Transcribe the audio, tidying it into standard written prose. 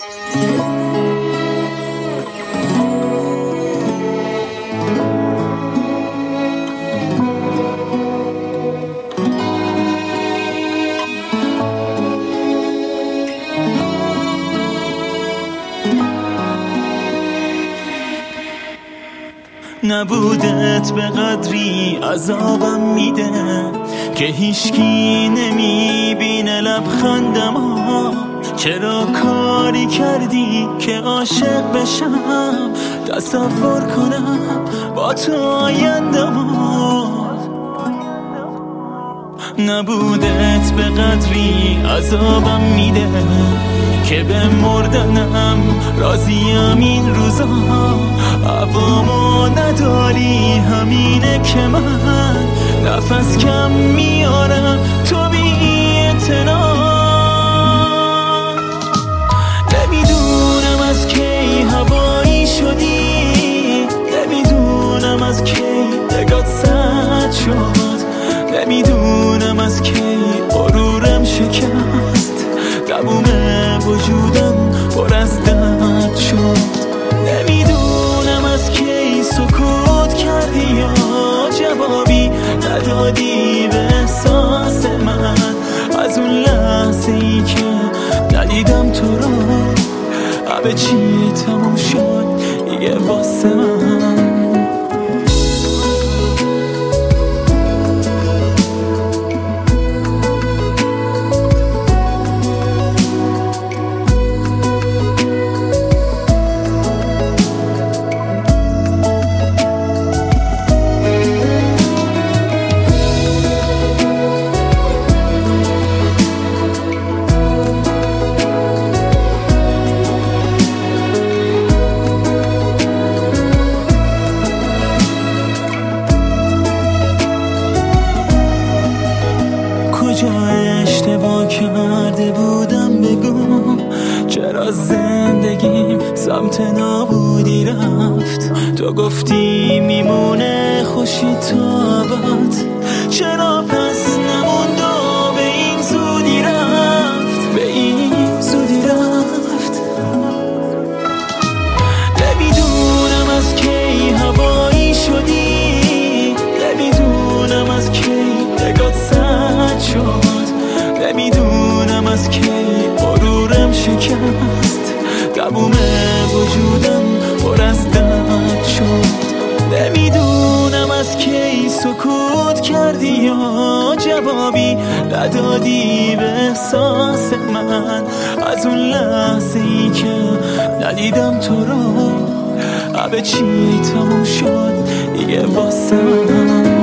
نبودت به قدری عذابم میده که هیچکی نمیبینه لبخندمو. چرا کاری کردی که عاشق بشم، تصور کنم با تو آیندمو. نبودت به قدری عذابم میده که به مردنم راضیم این روزا. هوامو نداری همینه که من نفس کم میارم تو بی اعتنا. نمیدونم از کی هوایی شدی، نمیدونم از کی نگات سرد شد، نمیدونم از کی غرورم شکست، تموم وجودم پر از درد شد. نمیدونم از کی سکوت کردی یا جوابی ندادی به احساس من. از اون لحظه ای که ندیدم تو رو همه چی تموم شد دیگه واسه من. کجا اشتباه کرده بودم بگو، چرا زندگیم سمت نابودی رفت. تو گفتی میمونه خوشی تو ابد، چرا پس نموند و به این زودی رفت، به این زودی رفت. نمیدونم از کی هوایی شدی، نمیدونم از کی نگات سرد شد، نمیدونم از کی غرورم شکست، تموم وجودم پر از درد شد. نمیدونم از کی سکوت کردی یا جوابی ندادی به احساس من. از اون لحظه ای که ندیدم تو رو همه چی تموم شد دیگه واسه من.